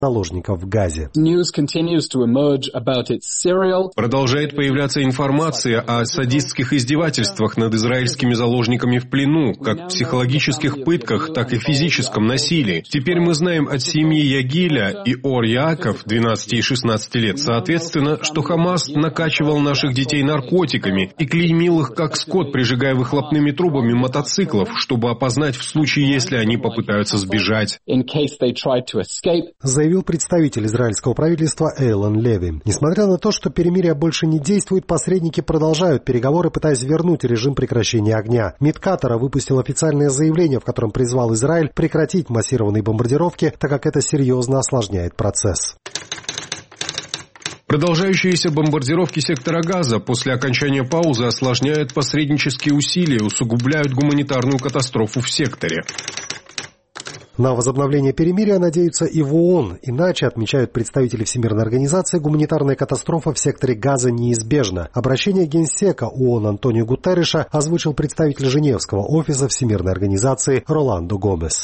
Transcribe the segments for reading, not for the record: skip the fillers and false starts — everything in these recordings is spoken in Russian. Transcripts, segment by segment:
заложников в Газе. Продолжает появляться информация о садистских издевательствах над израильскими заложниками в плену, как психологических пытках, так и физическом насилии. Теперь мы знаем от семьи Ягиля и Ор Яаков, 12 и 16 лет, соответственно, что Хамас накачивал наших детей наркотиками и клеймил их как скот, прижигая выхлопными трубами мотоциклов, чтобы опознать в случае, если они попытаются сбежать. Заявил представитель израильского правительства Эйлон Леви. Несмотря на то, что перемирие больше не действует, посредники продолжают переговоры, пытаясь вернуть режим прекращения огня. МИД Катара выпустил официальное заявление, в котором призвал Израиль прекратить массированные бомбардировки, так как это серьезно осложняет процесс. Продолжающиеся бомбардировки сектора Газа после окончания паузы осложняют посреднические усилия, усугубляют гуманитарную катастрофу в секторе. На возобновление перемирия надеются и в ООН. Иначе, отмечают представители Всемирной организации, гуманитарная катастрофа в секторе Газа неизбежна. Обращение Генсека ООН Антонио Гутерриша озвучил представитель Женевского офиса Всемирной организации Роландо Гомес.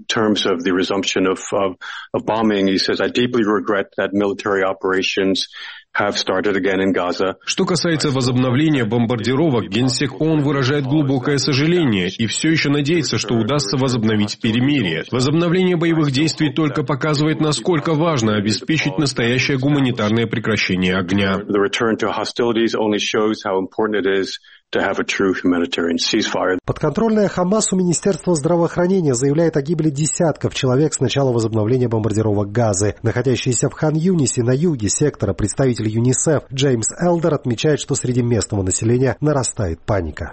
Что касается возобновления бомбардировок, Генсек ООН выражает глубокое сожаление и все еще надеется, что удастся возобновить перемирие. Возобновление боевых действий только показывает, насколько важно обеспечить настоящее гуманитарное прекращение огня. Подконтрольное Хамасу Министерство здравоохранения заявляет о гибели десятков человек с начала возобновления бомбардировок Газы. Находящийся в Хан-Юнисе на юге сектора представитель ЮНИСЕФ Джеймс Элдер отмечает, что среди местного населения нарастает паника.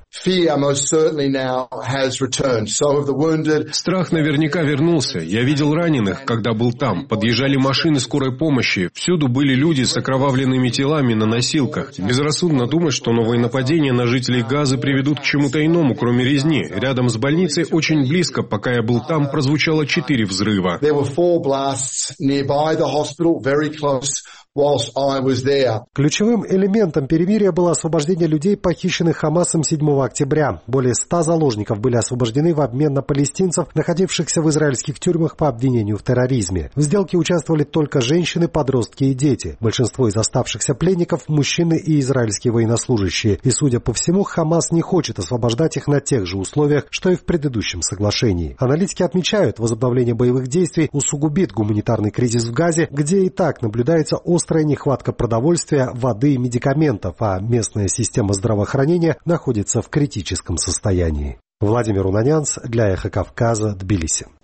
Страх наверняка вернулся. Я видел раненых, когда был там. Подъезжали машины скорой помощи. Всюду были люди с окровавленными телами на носилках. Безрассудно думать, что новые нападения на жителей Газы приведут к чему-то иному, кроме резни. Рядом с больницей, очень близко, пока я был там, прозвучало 4 взрыва. Ключевым элементом перемирия было освобождение людей, похищенных Хамасом 7 октября. Более 100 заложников были освобождены в обмен на палестинцев, находившихся в израильских тюрьмах по обвинению в терроризме. В сделке участвовали только женщины, подростки и дети. Большинство из оставшихся пленников – мужчины и израильские военнослужащие. И, судя по всему, Хамас не хочет освобождать их на тех же условиях, что и в предыдущем соглашении. Аналитики отмечают, возобновление боевых действий усугубит гуманитарный кризис в Газе, где и так наблюдается острая нехватка продовольствия, воды и медикаментов, а местная система здравоохранения находится в критическом состоянии. Владимир Унанянц для Эхо Кавказа, Тбилиси.